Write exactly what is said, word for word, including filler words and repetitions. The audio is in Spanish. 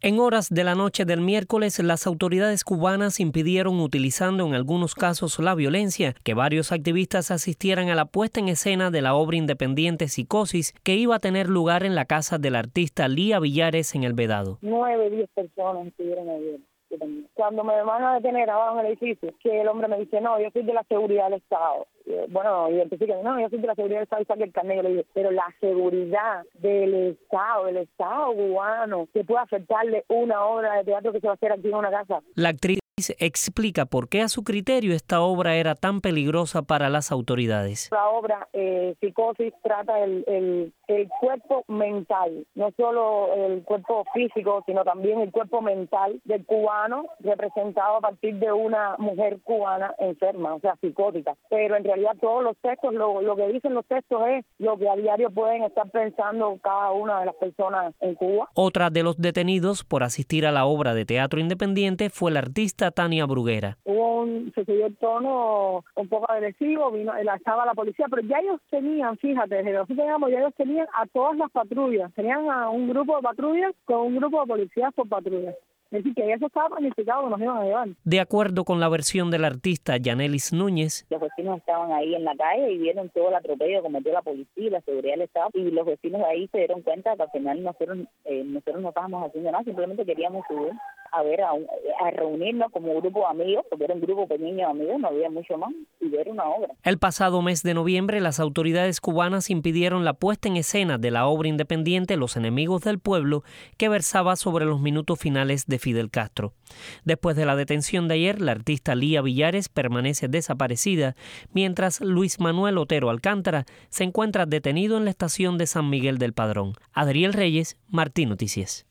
En horas de la noche del miércoles, las autoridades cubanas impidieron, utilizando en algunos casos la violencia, que varios activistas asistieran a la puesta en escena de la obra independiente Psicosis, que iba a tener lugar en la casa del artista Lía Villares en El Vedado. Nueve, diez personas estuvieron ayer. Cuando me van a detener abajo en el edificio, que el hombre me dice, no, yo soy de la seguridad del Estado. Bueno, y entonces que no, yo soy de la seguridad del Estado y saqué el carnet. Yo le dije, pero la seguridad del Estado, del Estado cubano, que puede afectarle una obra de teatro que se va a hacer aquí en una casa. La actriz explica por qué a su criterio esta obra era tan peligrosa para las autoridades. La obra eh, Psicosis trata el, el, el cuerpo mental, no solo el cuerpo físico, sino también el cuerpo mental del cubano, representado a partir de una mujer cubana enferma, o sea, psicótica. Pero en realidad todos los textos, lo, lo que dicen los textos es lo que a diario pueden estar pensando cada una de las personas en Cuba. Otra de los detenidos por asistir a la obra de teatro independiente fue la artista Tania Bruguera. Hubo un, se subió el tono un poco agresivo, vino, estaba la policía, pero ya ellos tenían, fíjate, desde nosotros teníamos, ya ellos tenían a todas las patrullas, tenían a un grupo de patrullas con un grupo de policías por patrulla. Es decir, que eso estaba planificado que nos iban a llevar. De acuerdo con la versión del artista Yanelis Núñez, los vecinos estaban ahí en la calle y vieron todo el atropello que cometió la policía y la seguridad del Estado, y los vecinos de ahí se dieron cuenta que al final nosotros, eh, nosotros no estábamos haciendo nada, simplemente queríamos subir a ver, a, un, a reunirnos como grupo de amigos, porque era un grupo pequeño de amigos, no había mucho más, y ver una obra. El pasado mes de noviembre, las autoridades cubanas impidieron la puesta en escena de la obra independiente Los Enemigos del Pueblo, que versaba sobre los minutos finales de Fidel Castro. Después de la detención de ayer, la artista Lía Villares permanece desaparecida, mientras Luis Manuel Otero Alcántara se encuentra detenido en la estación de San Miguel del Padrón. Adriel Reyes, Martín Noticias.